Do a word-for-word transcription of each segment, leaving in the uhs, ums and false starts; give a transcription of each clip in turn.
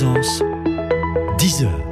Présence, dix heures.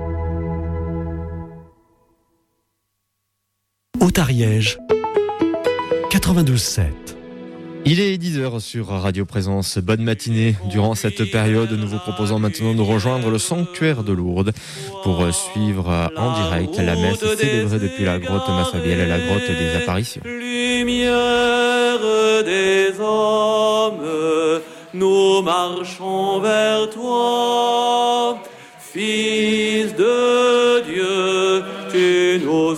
Haute-Ariège, quatre-vingt-douze sept. Il est dix heures sur Radio Présence. Bonne matinée. Durant cette période, nous vous proposons maintenant de rejoindre le sanctuaire de Lourdes pour suivre en direct la messe célébrée depuis la grotte Massabielle et la grotte des apparitions. Lumière des hommes, nous marchons vers toi. Fils de Dieu, tu nous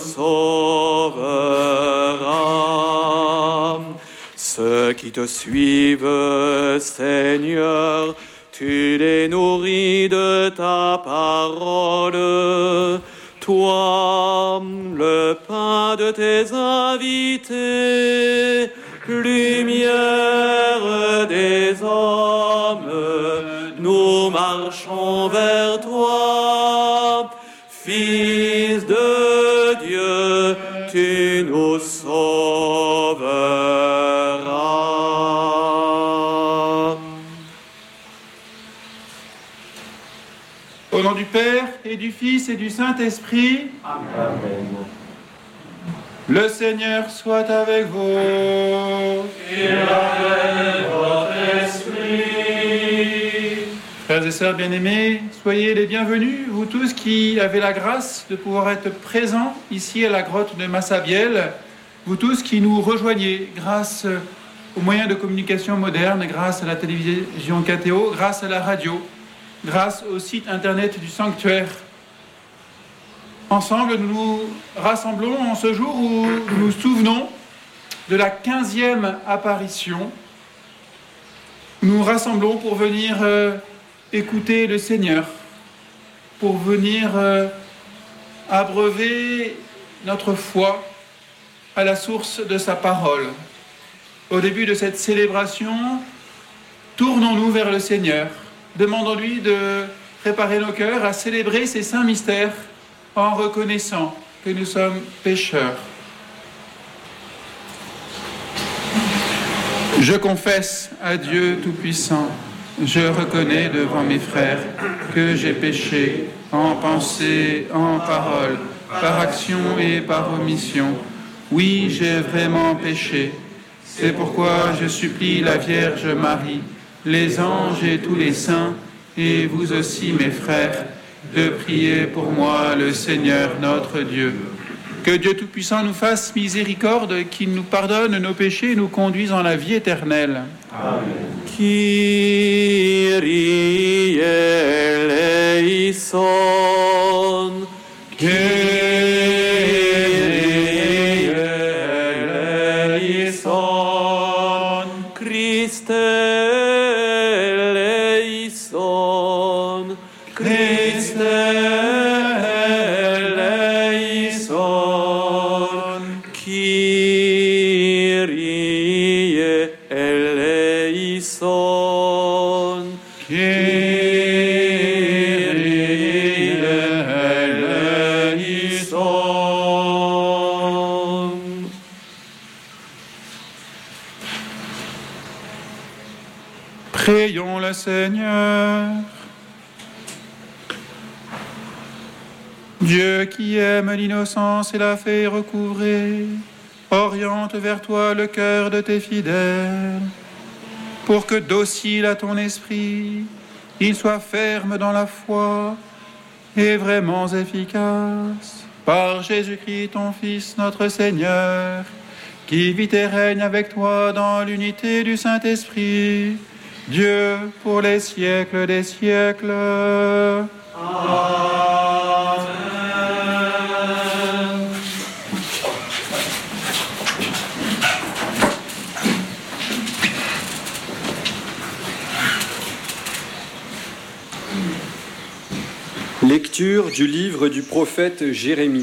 sauveras. Ceux qui te suivent, Seigneur, tu les nourris de ta parole. Toi, le pain de tes invités, lumière des hommes, nous marchons vers toi. Fils de Dieu, tu nous sauveras. Au nom du Père, et du Fils, et du Saint-Esprit. Amen. Le Seigneur soit avec vous. Et avec votre esprit. Frères et sœurs bien-aimés, soyez les bienvenus, vous tous qui avez la grâce de pouvoir être présents ici à la grotte de Massabielle, vous tous qui nous rejoignez grâce aux moyens de communication modernes, grâce à la télévision K T O, grâce à la radio, grâce au site internet du sanctuaire. Ensemble, nous nous rassemblons en ce jour où nous nous souvenons de la quinzième apparition. Nous nous rassemblons pour venir euh, écouter le Seigneur, pour venir euh, abreuver notre foi à la source de sa parole. Au début de cette célébration, tournons-nous vers le Seigneur, demandons-lui de préparer nos cœurs à célébrer ces saints mystères en reconnaissant que nous sommes pécheurs. Je confesse à Dieu Tout-Puissant, je reconnais devant mes frères que j'ai péché en pensée, en parole, par action et par omission. Oui, j'ai vraiment péché. C'est pourquoi je supplie la Vierge Marie, les anges et tous les saints, et vous aussi mes frères, de prier pour moi le Seigneur notre Dieu. Que Dieu Tout-Puissant nous fasse miséricorde, qu'il nous pardonne nos péchés et nous conduise en la vie éternelle. Amen. Kyrie eleison. Kyrie eleison. Christe eleison. Christe eleison. Kyrie eleison. Kyrie eleison. Prions le Seigneur. Dieu qui aime l'innocence et la fait recouvrer, oriente vers toi le cœur de tes fidèles, pour que, docile à ton esprit, il soit ferme dans la foi et vraiment efficace. Par Jésus-Christ, ton Fils, notre Seigneur, qui vit et règne avec toi dans l'unité du Saint-Esprit, Dieu pour les siècles des siècles. Amen. Lecture du livre du prophète Jérémie.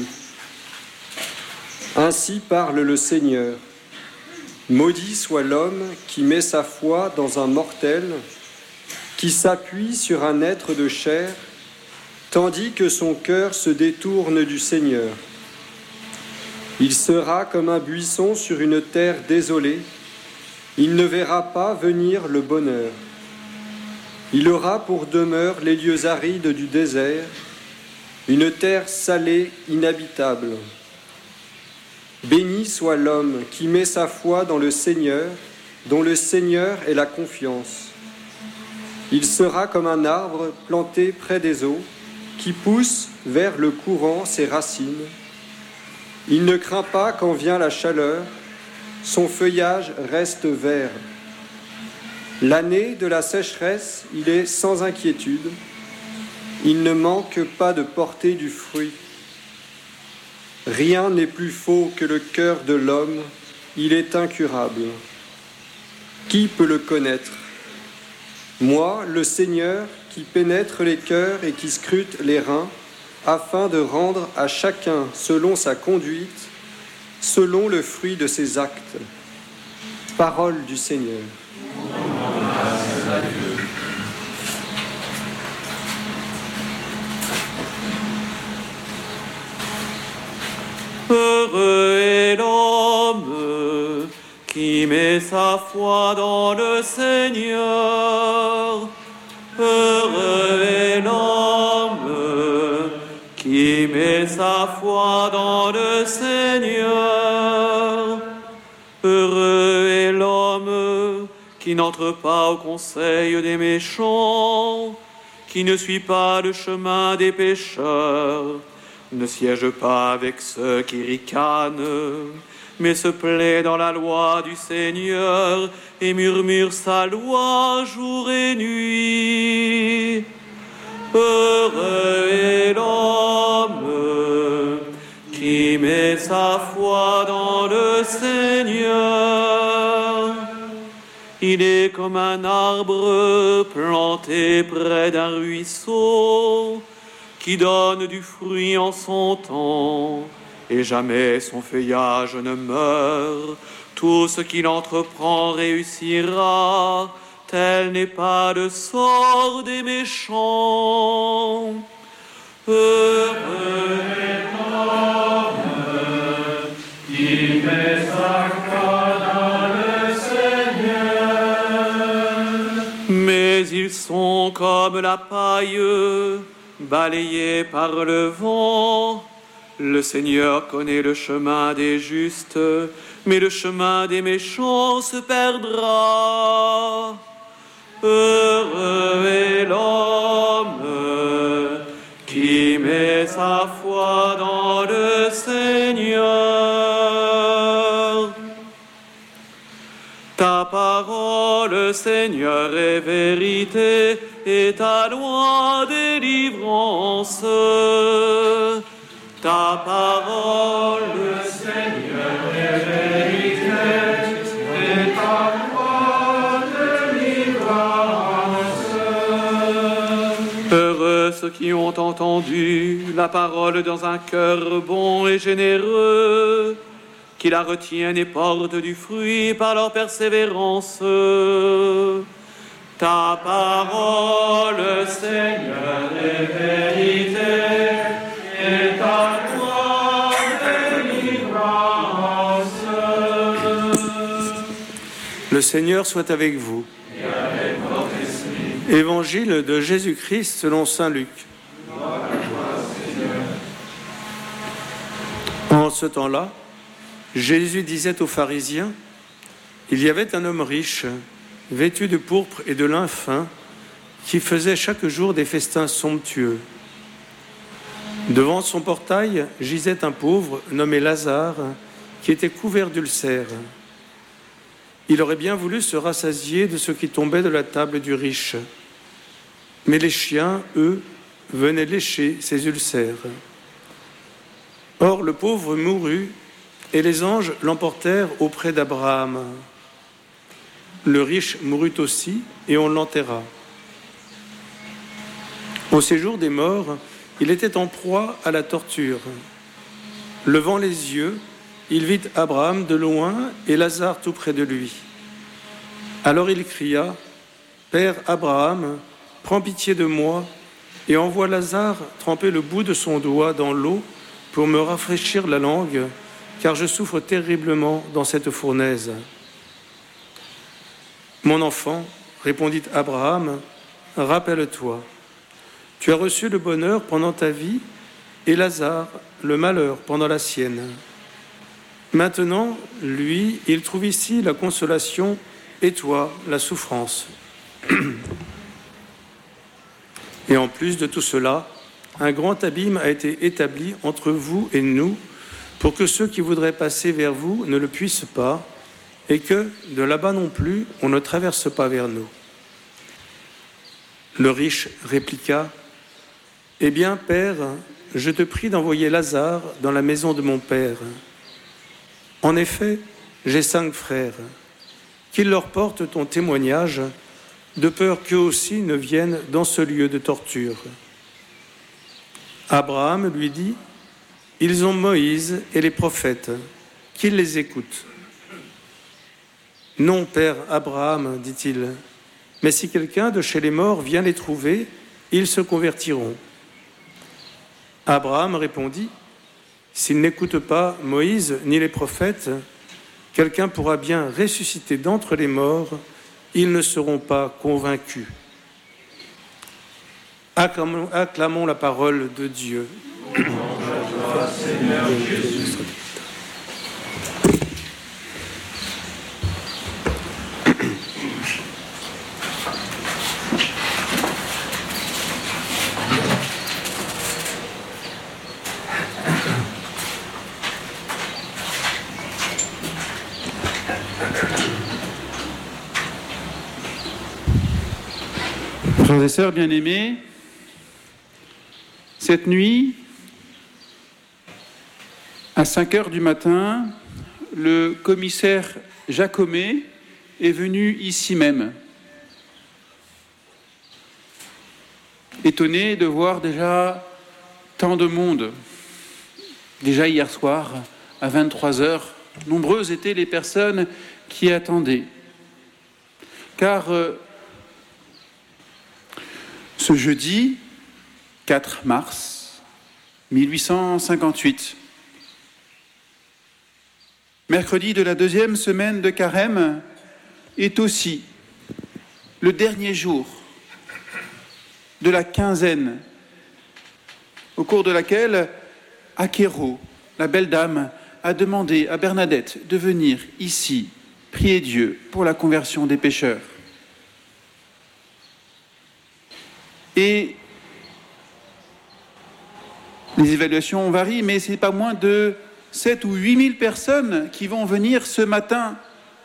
Ainsi parle le Seigneur. Maudit soit l'homme qui met sa foi dans un mortel, qui s'appuie sur un être de chair, tandis que son cœur se détourne du Seigneur. Il sera comme un buisson sur une terre désolée, il ne verra pas venir le bonheur. Il aura pour demeure les lieux arides du désert, une terre salée, inhabitable. Béni soit l'homme qui met sa foi dans le Seigneur, dont le Seigneur est la confiance. Il sera comme un arbre planté près des eaux, qui pousse vers le courant ses racines. Il ne craint pas quand vient la chaleur, son feuillage reste vert. L'année de la sécheresse, il est sans inquiétude. Il ne manque pas de porter du fruit. Rien n'est plus faux que le cœur de l'homme, il est incurable. Qui peut le connaître? Moi, le Seigneur, qui pénètre les cœurs et qui scrute les reins, afin de rendre à chacun selon sa conduite, selon le fruit de ses actes. Parole du Seigneur. Heureux est l'homme qui met sa foi dans le Seigneur. Heureux est l'homme qui met sa foi dans le Seigneur. Heureux est l'homme qui n'entre pas au conseil des méchants, qui ne suit pas le chemin des pécheurs, ne siège pas avec ceux qui ricanent, mais se plaît dans la loi du Seigneur et murmure sa loi jour et nuit. Heureux est l'homme qui met sa foi dans le Seigneur. Il est comme un arbre planté près d'un ruisseau, qui donne du fruit en son temps, et jamais son feuillage ne meurt. Tout ce qu'il entreprend réussira, tel n'est pas le sort des méchants. Heureux est l'homme qui met sa foi dans le Seigneur. Mais ils sont comme la paille, balayés par le vent. Le Seigneur connaît le chemin des justes, mais le chemin des méchants se perdra. Heureux est l'homme qui met sa foi dans le Seigneur. Ta parole, Seigneur, est vérité, et ta loi délivrance. Ta parole, Seigneur, est vérité, et ta loi délivrance. Heureux ceux qui ont entendu la parole dans un cœur bon et généreux, qui la retiennent et portent du fruit par leur persévérance. Ta parole, Seigneur, est vérité, et ta loi délivrance. Le Seigneur soit avec vous. Et avec votre esprit. Évangile de Jésus-Christ selon saint Luc. Gloire à toi, Seigneur. En ce temps-là, Jésus disait aux pharisiens, « Il y avait un homme riche, vêtu de pourpre et de lin fin, qui faisait chaque jour des festins somptueux. Devant son portail gisait un pauvre nommé Lazare, qui était couvert d'ulcères. Il aurait bien voulu se rassasier de ce qui tombait de la table du riche. Mais les chiens, eux, venaient lécher ses ulcères. Or le pauvre mourut, et les anges l'emportèrent auprès d'Abraham. Le riche mourut aussi, et on l'enterra. Au séjour des morts, il était en proie à la torture. Levant les yeux, il vit Abraham de loin et Lazare tout près de lui. Alors il cria, « Père Abraham, prends pitié de moi et envoie Lazare tremper le bout de son doigt dans l'eau pour me rafraîchir la langue, car je souffre terriblement dans cette fournaise. » « Mon enfant, répondit Abraham, rappelle-toi, tu as reçu le bonheur pendant ta vie et Lazare, le malheur pendant la sienne. Maintenant, lui, il trouve ici la consolation et toi, la souffrance. Et en plus de tout cela, un grand abîme a été établi entre vous et nous pour que ceux qui voudraient passer vers vous ne le puissent pas et que, de là-bas non plus, on ne traverse pas vers nous. Le riche répliqua, « Eh bien, Père, je te prie d'envoyer Lazare dans la maison de mon Père. En effet, j'ai cinq frères. Qu'il leur porte ton témoignage, de peur qu'eux aussi ne viennent dans ce lieu de torture. » Abraham lui dit, « Ils ont Moïse et les prophètes, qu'ils les écoutent. » « Non, Père Abraham, dit-il, mais si quelqu'un de chez les morts vient les trouver, ils se convertiront. » Abraham répondit, « S'ils n'écoutent pas Moïse ni les prophètes, quelqu'un pourra bien ressusciter d'entre les morts, ils ne seront pas convaincus. » Acclamons, acclamons la parole de Dieu. Seigneur Jésus. Frères et sœurs bien-aimés, cette nuit, à cinq heures du matin, le commissaire Jacomet est venu ici même, étonné de voir déjà tant de monde. Déjà hier soir, à vingt-trois heures, nombreuses étaient les personnes qui attendaient. Car euh, ce jeudi quatre mars mille huit cent cinquante-huit, mercredi de la deuxième semaine de Carême, est aussi le dernier jour de la quinzaine, au cours de laquelle Acquérot, la belle dame, a demandé à Bernadette de venir ici prier Dieu pour la conversion des pécheurs. Et les évaluations varient, mais ce n'est pas moins de sept ou huit mille personnes qui vont venir ce matin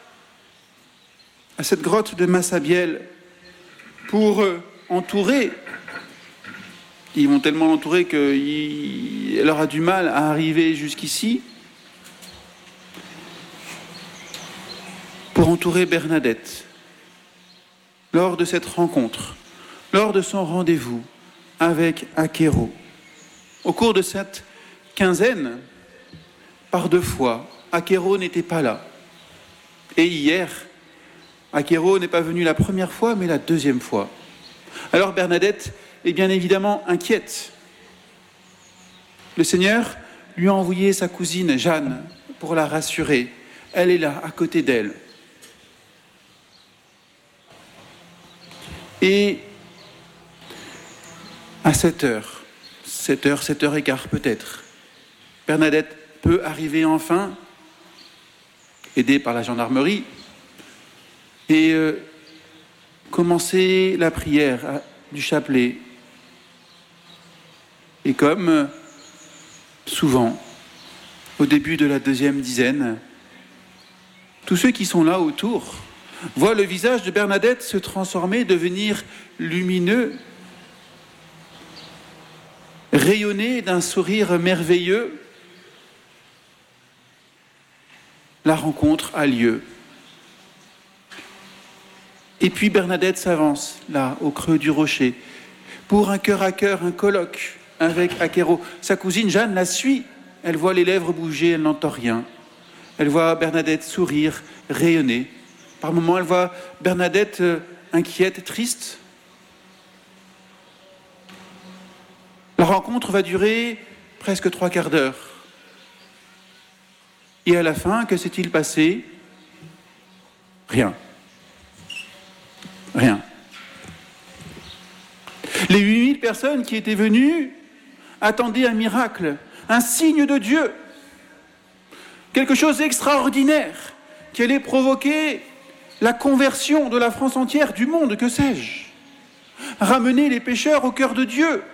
à cette grotte de Massabielle pour entourer. Ils vont tellement l'entourer qu'elle aura du mal à arriver jusqu'ici. Pour entourer Bernadette, lors de cette rencontre, lors de son rendez-vous avec Acquérot. Au cours de cette quinzaine, par deux fois, Acquérot n'était pas là. Et hier, Acquérot n'est pas venu la première fois, mais la deuxième fois. Alors Bernadette est bien évidemment inquiète. Le Seigneur lui a envoyé sa cousine Jeanne pour la rassurer. Elle est là, à côté d'elle. Et à sept heures, sept heures, sept heures et quart peut-être, Bernadette peut arriver enfin, aidée par la gendarmerie, et euh, commencer la prière à, du chapelet. Et comme euh, souvent, au début de la deuxième dizaine, tous ceux qui sont là autour voient le visage de Bernadette se transformer, devenir lumineux, rayonner d'un sourire merveilleux. La rencontre a lieu. Et puis Bernadette s'avance, là, au creux du rocher, pour un cœur à cœur, un colloque avec Acquérot. Sa cousine Jeanne la suit. Elle voit les lèvres bouger, elle n'entend rien. Elle voit Bernadette sourire, rayonner. Par moments, elle voit Bernadette euh, inquiète, triste. La rencontre va durer presque trois quarts d'heure. Et à la fin, que s'est-il passé ? Rien. Rien. personnes qui étaient venues attendaient un miracle, un signe de Dieu, quelque chose d'extraordinaire qui allait provoquer la conversion de la France entière, du monde, que sais-je, ramener les pécheurs au cœur de Dieu.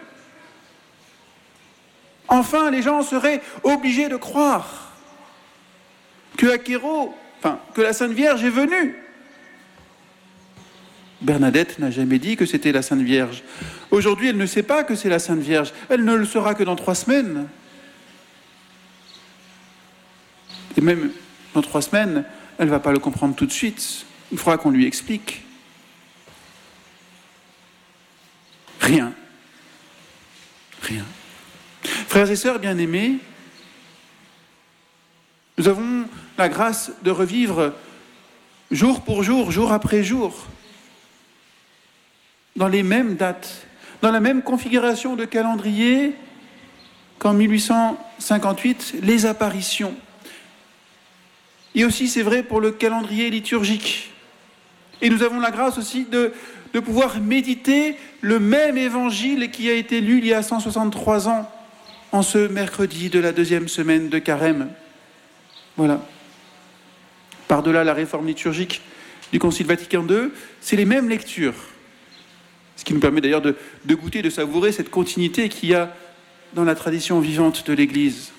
Enfin, les gens seraient obligés de croire que Acquérot, enfin, que la Sainte Vierge est venue. Bernadette n'a jamais dit que c'était la Sainte Vierge. Aujourd'hui, elle ne sait pas que c'est la Sainte Vierge. Elle ne le saura que dans trois semaines. Et même dans trois semaines, elle ne va pas le comprendre tout de suite. Il faudra qu'on lui explique. Rien. Rien. Frères et sœurs bien-aimés, nous avons la grâce de revivre jour pour jour, jour après jour, dans les mêmes dates, dans la même configuration de calendrier qu'en mille huit cent cinquante-huit, les apparitions. Et aussi, c'est vrai pour le calendrier liturgique. Et nous avons la grâce aussi de, de pouvoir méditer le même évangile qui a été lu il y a cent soixante-trois ans, en ce mercredi de la deuxième semaine de Carême. Voilà. Par-delà la réforme liturgique du Concile Vatican deux, c'est les mêmes lectures. Ce qui nous permet d'ailleurs de, de goûter, de savourer cette continuité qu'il y a dans la tradition vivante de l'Église.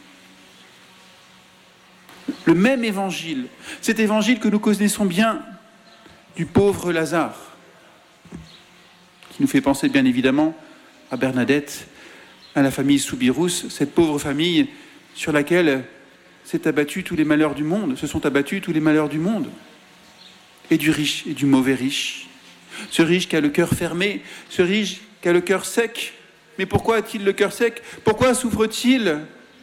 Le même évangile, cet évangile que nous connaissons bien, du pauvre Lazare, qui nous fait penser bien évidemment à Bernadette, à la famille Soubirous, cette pauvre famille sur laquelle s'est abattu tous les malheurs du monde, se sont abattus tous les malheurs du monde, et du riche et du mauvais riche. Ce riche qui a le cœur fermé, ce riche qui a le cœur sec. Mais pourquoi a-t-il le cœur sec? Pourquoi souffre-t-il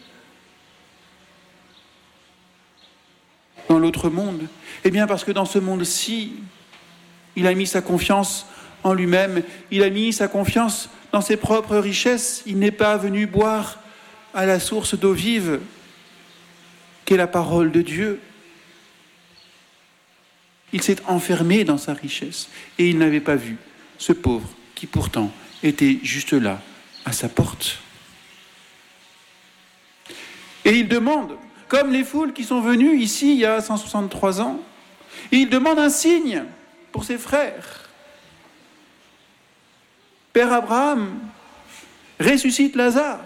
dans l'autre monde? Eh bien parce que dans ce monde-ci, il a mis sa confiance en lui-même, il a mis sa confiance dans ses propres richesses. Il n'est pas venu boire à la source d'eau vive qu'est la parole de Dieu. Il s'est enfermé dans sa richesse et il n'avait pas vu ce pauvre qui pourtant était juste là, à sa porte. Et il demande, comme les foules qui sont venues ici il y a cent soixante-trois ans, et il demande un signe pour ses frères. Père Abraham, ressuscite Lazare.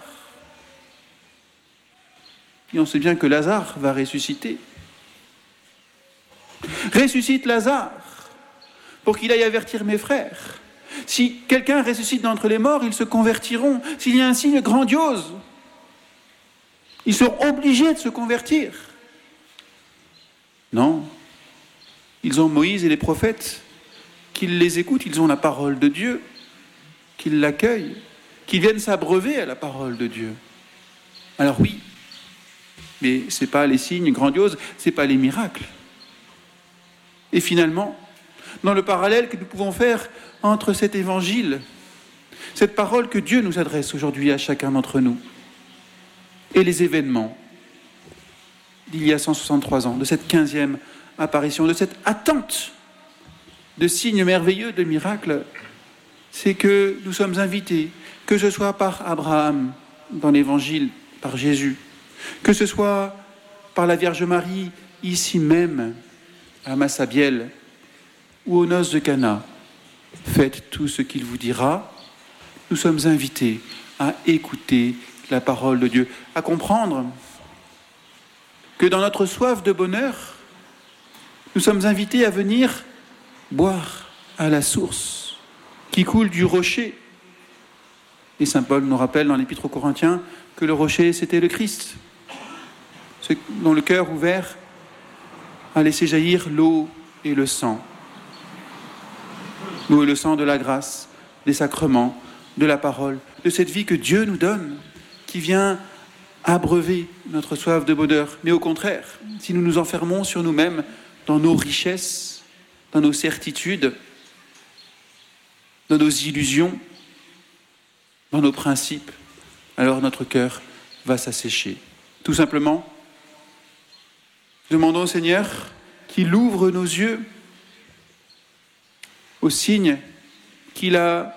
Et on sait bien que Lazare va ressusciter. Ressuscite Lazare pour qu'il aille avertir mes frères. Si quelqu'un ressuscite d'entre les morts, ils se convertiront. S'il y a un signe grandiose, ils seront obligés de se convertir. Non. Ils ont Moïse et les prophètes, qu'ils les écoutent, ils ont la parole de Dieu, qu'ils l'accueillent, qu'ils viennent s'abreuver à la parole de Dieu. Alors oui, mais ce n'est pas les signes grandioses, ce n'est pas les miracles. Et finalement, dans le parallèle que nous pouvons faire entre cet évangile, cette parole que Dieu nous adresse aujourd'hui à chacun d'entre nous, et les événements d'il y a cent soixante-trois ans, de cette quinzième apparition, de cette attente de signes merveilleux, de miracles, c'est que nous sommes invités, que ce soit par Abraham dans l'évangile, par Jésus, que ce soit par la Vierge Marie ici même, à Massabielle ou aux noces de Cana. Faites tout ce qu'il vous dira. Nous sommes invités à écouter la parole de Dieu, à comprendre que dans notre soif de bonheur, nous sommes invités à venir boire à la source qui coule du rocher. Et saint Paul nous rappelle dans l'Épître aux Corinthiens que le rocher, c'était le Christ, dont le cœur ouvert a laissé jaillir l'eau et le sang. L'eau et le sang de la grâce, des sacrements, de la parole, de cette vie que Dieu nous donne, qui vient abreuver notre soif de bonheur. Mais au contraire, si nous nous enfermons sur nous-mêmes, dans nos richesses, dans nos certitudes, dans nos illusions, dans nos principes, alors notre cœur va s'assécher. Tout simplement, demandons au Seigneur qu'il ouvre nos yeux aux signes qu'il a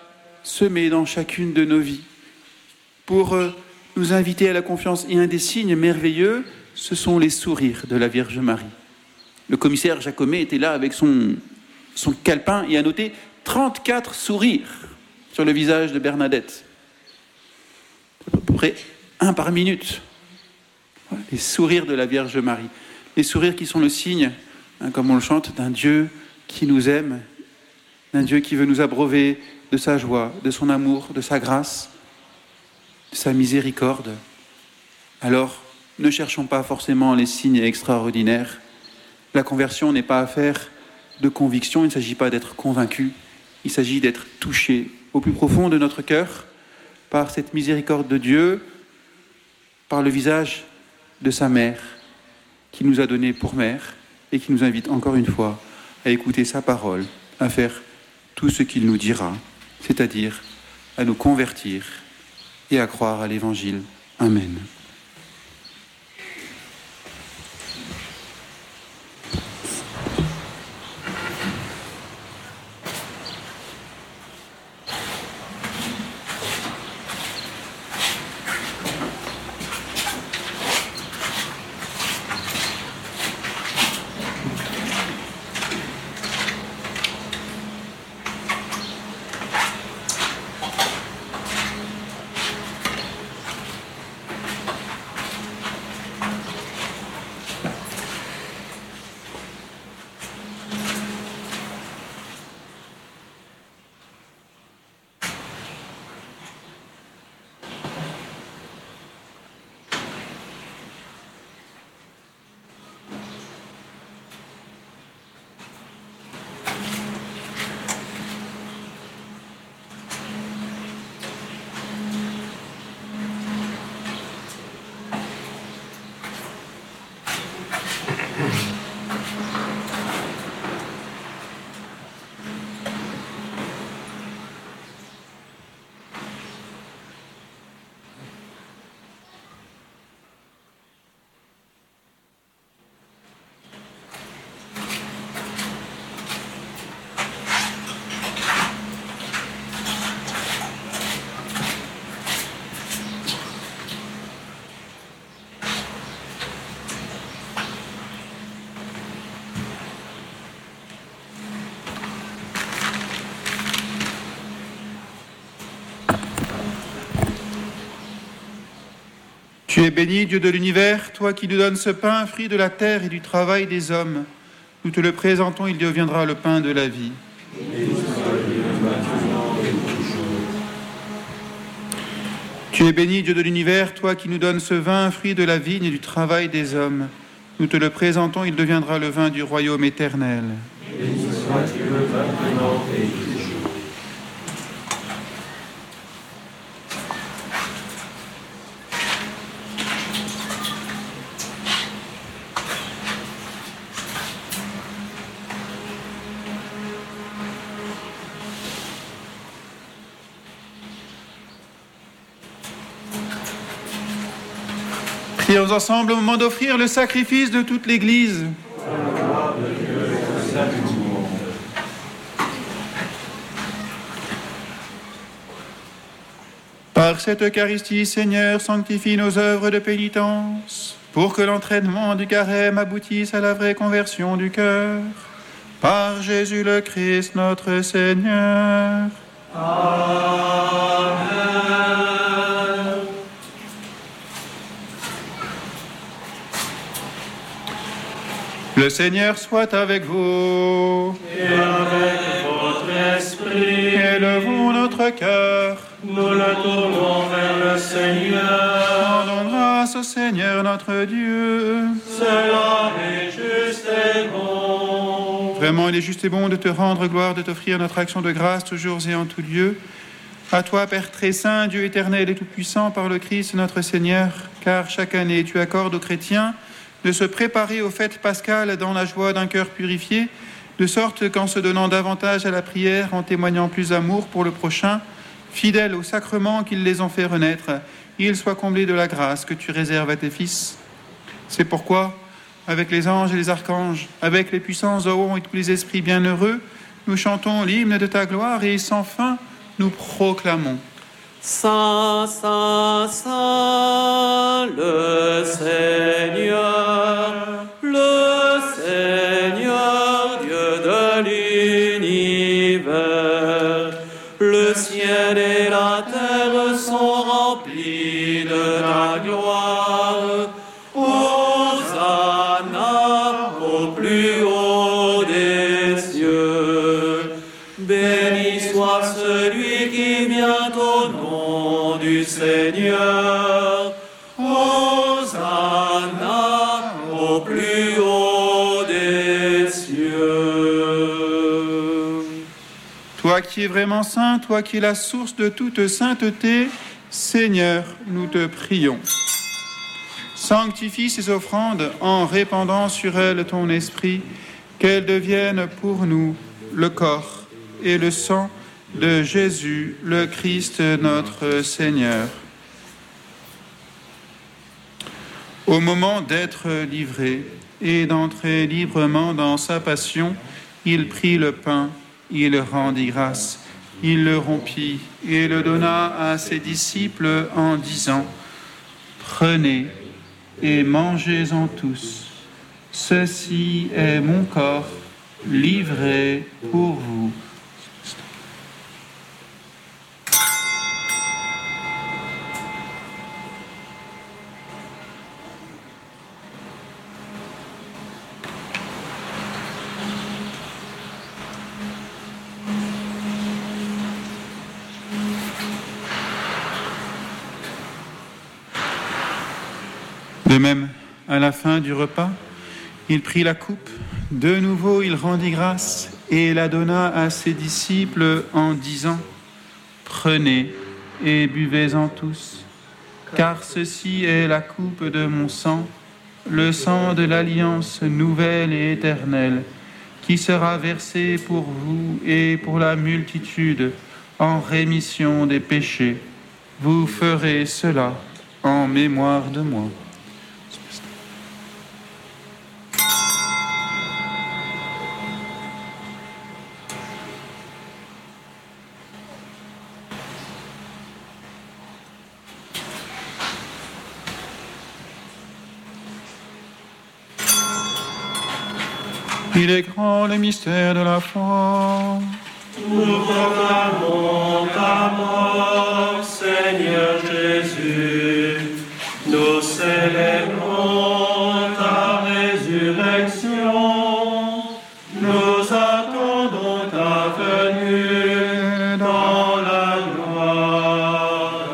semé dans chacune de nos vies pour euh, nous inviter à la confiance. Et un des signes merveilleux, ce sont les sourires de la Vierge Marie. Le commissaire Jacomet était là avec son, son calepin et a noté trente-quatre sourires sur le visage de Bernadette. À peu près un par minute. Les sourires de la Vierge Marie. Les sourires qui sont le signe, hein, comme on le chante, d'un Dieu qui nous aime, d'un Dieu qui veut nous abreuver de sa joie, de son amour, de sa grâce, de sa miséricorde. Alors, ne cherchons pas forcément les signes extraordinaires. La conversion n'est pas affaire de conviction, il ne s'agit pas d'être convaincu, il s'agit d'être touché au plus profond de notre cœur par cette miséricorde de Dieu, par le visage de sa mère, qui nous a donné pour mère et qui nous invite encore une fois à écouter sa parole, à faire tout ce qu'il nous dira, c'est-à-dire à nous convertir et à croire à l'Évangile. Amen. Tu es béni, Dieu de l'univers, toi qui nous donnes ce pain, fruit de la terre et du travail des hommes. Nous te le présentons, il deviendra le pain de la vie. Tu es béni, Dieu de l'univers, toi qui nous donnes ce vin, fruit de la vigne et du travail des hommes. Nous te le présentons, il deviendra le vin du royaume éternel. Béni sois-tu maintenant et toujours. Prions ensemble au moment d'offrir le sacrifice de toute l'Église. Par cette Eucharistie, Seigneur, sanctifie nos œuvres de pénitence, pour que l'entraînement du carême aboutisse à la vraie conversion du cœur. Par Jésus le Christ, notre Seigneur. Amen. Le Seigneur soit avec vous. Et avec votre esprit. Élevons notre cœur. Nous le tournons vers le Seigneur. Rendons grâce au Seigneur notre Dieu. Cela est juste et bon. Vraiment, il est juste et bon de te rendre gloire, de t'offrir notre action de grâce toujours et en tout lieu. À toi, Père très saint, Dieu éternel et tout-puissant, par le Christ notre Seigneur, car chaque année tu accordes aux chrétiens de se préparer aux fêtes pascales dans la joie d'un cœur purifié, de sorte qu'en se donnant davantage à la prière, en témoignant plus d'amour pour le prochain, fidèles aux sacrements qu'ils les ont fait renaître, ils soient comblés de la grâce que tu réserves à tes fils. C'est pourquoi, avec les anges et les archanges, avec les puissants au haut et tous les esprits bienheureux, nous chantons l'hymne de ta gloire et sans fin, nous proclamons. Saint, Saint, Saint, le Seigneur, le Seigneur, Dieu de l'univers. Le ciel et la terre sont remplis de ta gloire. Hosanna au plus haut des cieux. Béni soit celui qui vient au nom du Seigneur. Hosanna au plus haut des cieux. Toi qui es vraiment saint, toi qui es la source de toute sainteté, Seigneur, nous te prions. Sanctifie ces offrandes en répandant sur elles ton esprit, qu'elles deviennent pour nous le corps et le sang de Jésus, le Christ notre Seigneur. Au moment d'être livré et d'entrer librement dans sa passion, il prit le pain, il rendit grâce, il le rompit et le donna à ses disciples en disant : « Prenez et mangez-en tous. Ceci est mon corps livré pour vous. » De même, à la fin du repas, il prit la coupe, de nouveau il rendit grâce et la donna à ses disciples en disant : « Prenez et buvez-en tous, car ceci est la coupe de mon sang, le sang de l'alliance nouvelle et éternelle, qui sera versé pour vous et pour la multitude en rémission des péchés. Vous ferez cela en mémoire de moi. » Il est grand le mystère de la foi. Nous proclamons ta mort, Seigneur Jésus. Nous célébrons ta résurrection. Nous attendons ta venue dans la gloire.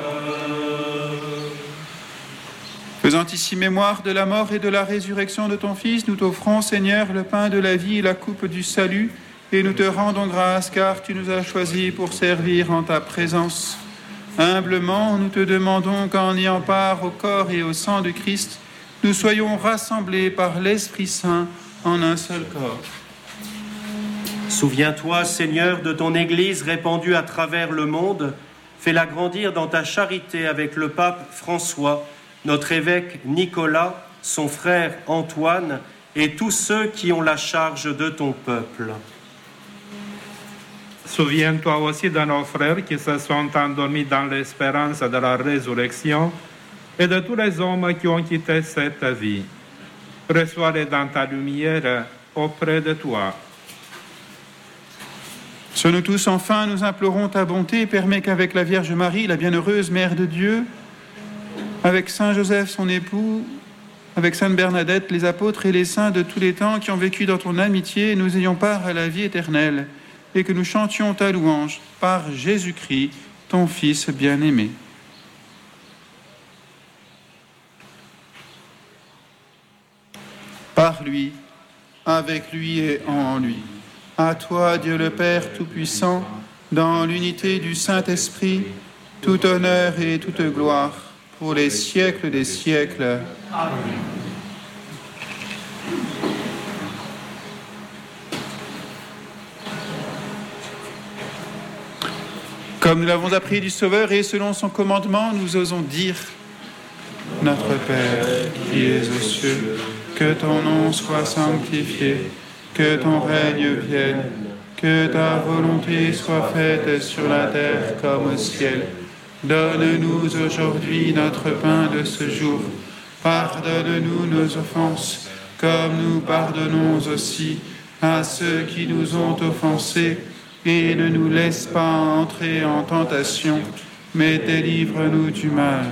Faisant ici mémoire de la mort et de la résurrection de ton Fils, nous t'offrons, Seigneur, le pain de la vie et la coupe du salut, et nous te rendons grâce, car tu nous as choisis pour servir en ta présence. Humblement, nous te demandons qu'en ayant part au corps et au sang de Christ, nous soyons rassemblés par l'Esprit Saint en un seul corps. Souviens-toi, Seigneur, de ton Église répandue à travers le monde. Fais-la grandir dans ta charité avec le pape François, notre évêque Nicolas, son frère Antoine et tous ceux qui ont la charge de ton peuple. Souviens-toi aussi de nos frères qui se sont endormis dans l'espérance de la résurrection et de tous les hommes qui ont quitté cette vie. Reçois-les dans ta lumière auprès de toi. Sur nous tous, enfin, nous implorons ta bonté. Permets qu'avec la Vierge Marie, la bienheureuse Mère de Dieu, avec Saint Joseph, son époux, avec Sainte Bernadette, les apôtres et les saints de tous les temps qui ont vécu dans ton amitié, nous ayons part à la vie éternelle et que nous chantions ta louange par Jésus-Christ, ton Fils bien-aimé. Par lui, avec lui et en lui. À toi, Dieu le Père Tout-Puissant, dans l'unité du Saint-Esprit, tout honneur et toute gloire, pour les siècles des siècles. Amen. Comme nous l'avons appris du Sauveur et selon son commandement, nous osons dire : Notre Père qui es aux cieux, que ton nom soit sanctifié, que ton règne vienne, Que ta volonté soit faite sur la terre comme au ciel. Donne-nous aujourd'hui notre pain de ce jour. Pardonne-nous nos offenses, comme nous pardonnons aussi à ceux qui nous ont offensés. Et ne nous laisse pas entrer en tentation, mais délivre-nous du mal.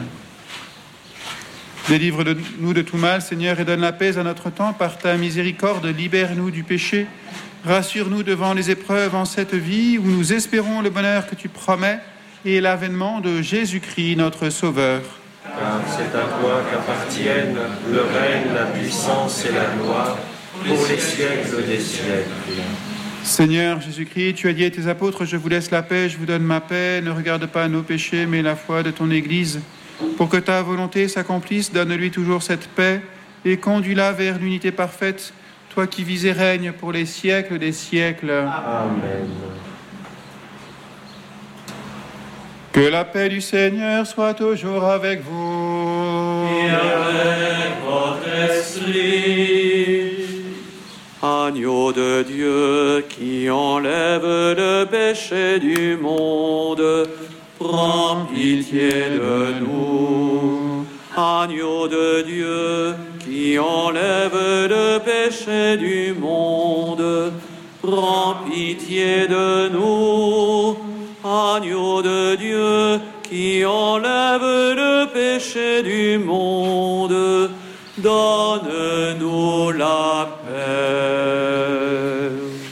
Délivre-nous de tout mal, Seigneur, et donne la paix à notre temps. Par ta miséricorde, libère-nous du péché. Rassure-nous devant les épreuves en cette vie où nous espérons le bonheur que tu promets et l'avènement de Jésus-Christ, notre Sauveur. Car c'est à toi qu'appartiennent le règne, la puissance et la gloire pour les siècles des siècles. Seigneur Jésus-Christ, tu as dit à tes apôtres, je vous laisse la paix, je vous donne ma paix. Ne regarde pas nos péchés, mais la foi de ton Église. Pour que ta volonté s'accomplisse, donne-lui toujours cette paix et conduis-la vers l'unité parfaite, toi qui vis et règnes pour les siècles des siècles. Amen. Que la paix du Seigneur soit toujours avec vous. Et avec votre esprit. Agneau de Dieu qui enlève le péché du monde, prends pitié de nous. Agneau de Dieu qui enlève le péché du monde, prends pitié de nous. Agneau de Dieu qui enlève le péché du monde, donne-nous la paix.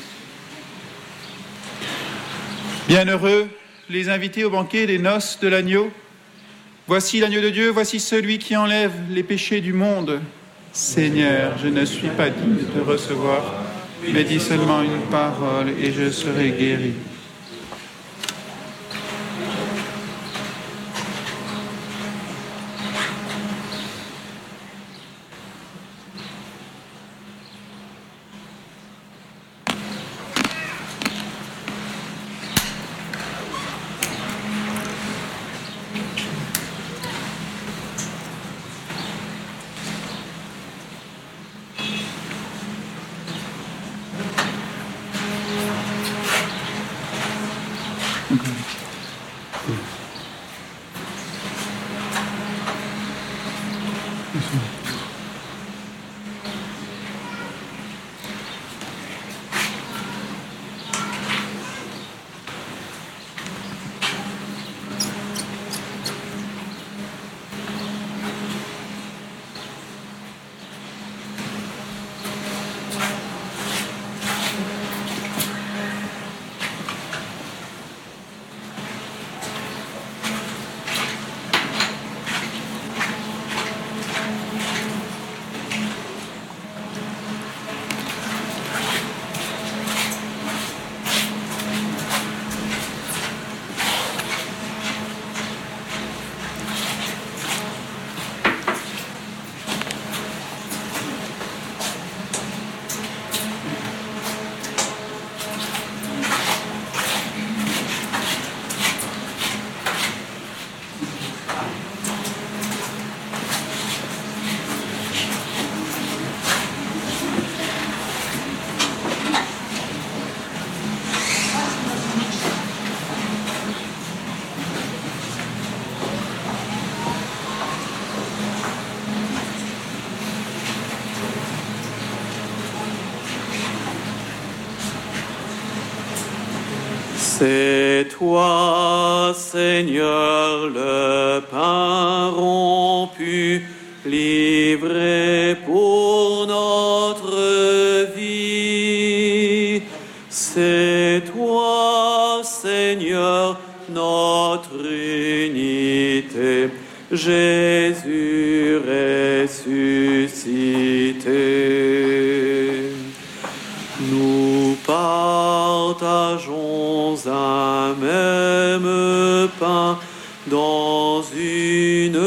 Bienheureux les invités au banquet des noces de l'agneau. Voici l'agneau de Dieu, voici celui qui enlève les péchés du monde. Seigneur, je ne suis pas digne de te recevoir, mais dis seulement une parole et je serai guéri. C'est toi, Seigneur, le pain rompu, livré pour notre vie. C'est toi, Seigneur, notre unité, Jésus ressuscité. Nous partageons un même pain dans une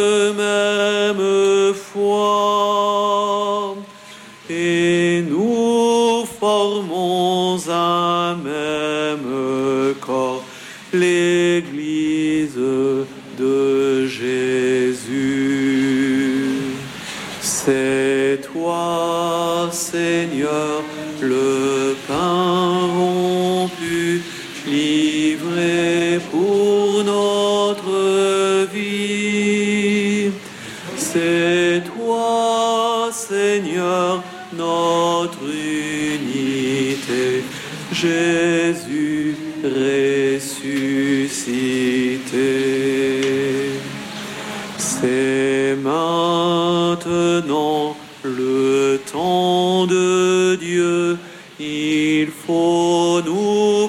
même foi et nous formons un même corps, l'Église de Jésus. C'est toi, Seigneur, le pain rond notre unité. Jésus ressuscité. C'est maintenant le temps de Dieu, il faut nous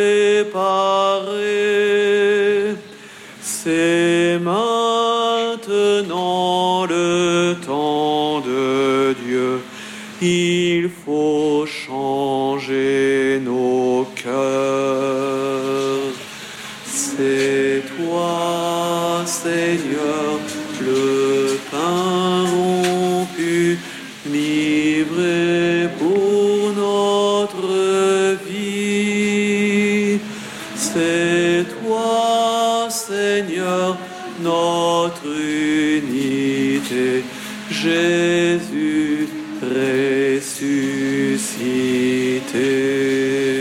préparer. C'est maintenant le temps de Dieu, il faut changer nos cœurs. C'est toi, Seigneur, le pain rompu, livré pour notre vie. C'est toi, Seigneur, notre unité. Jésus ressuscité.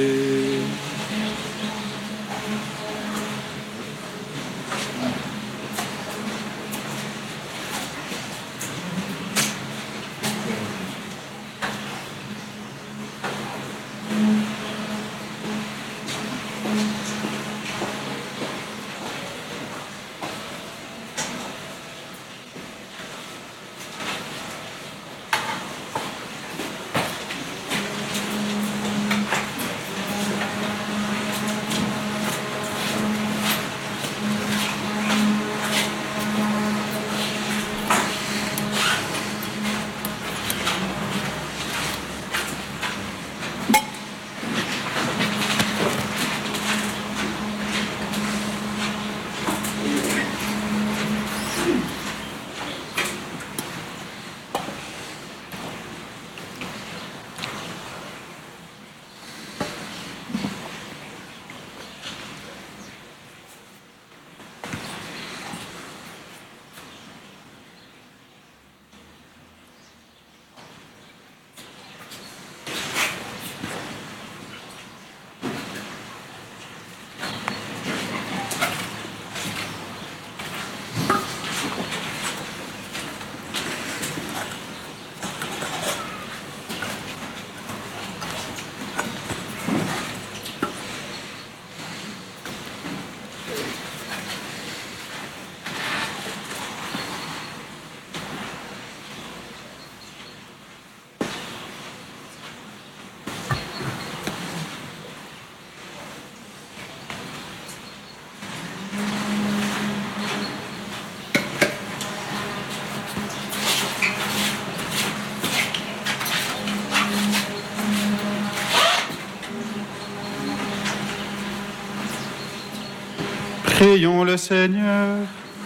Prions le Seigneur.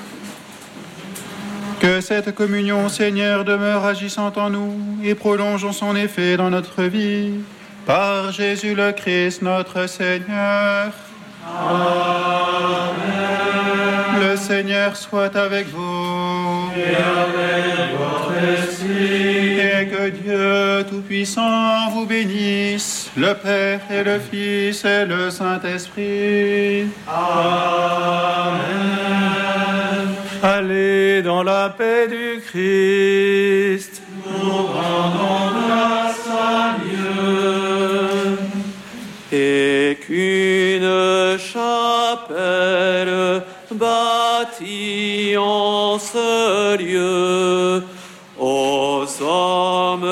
Que cette communion, Seigneur, demeure agissante en nous et prolongeons son effet dans notre vie. Par Jésus le Christ, notre Seigneur. Amen. Le Seigneur soit avec vous. Et avec votre esprit. Et que Dieu Tout-Puissant vous bénisse, le Père et le Fils et le Saint-Esprit. Amen. Allez dans la paix du Christ. Nous rendons grâce à Dieu. Et qu'une chapelle bâtie en ce lieu aux hommes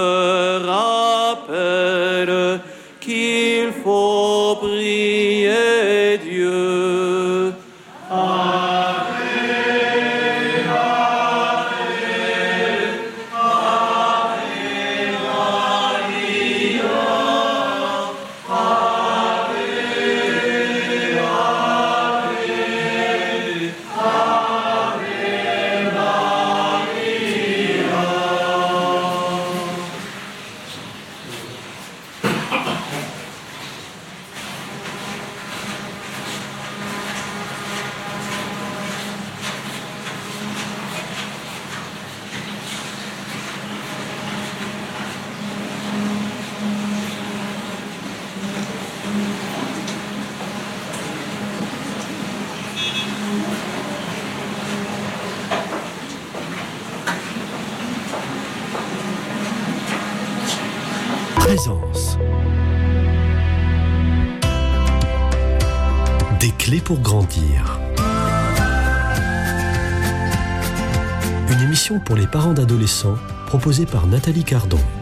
rappelle qu'il faut prier Dieu. Présence. Des clés pour grandir. Une émission pour les parents d'adolescents proposée par Nathalie Cardon.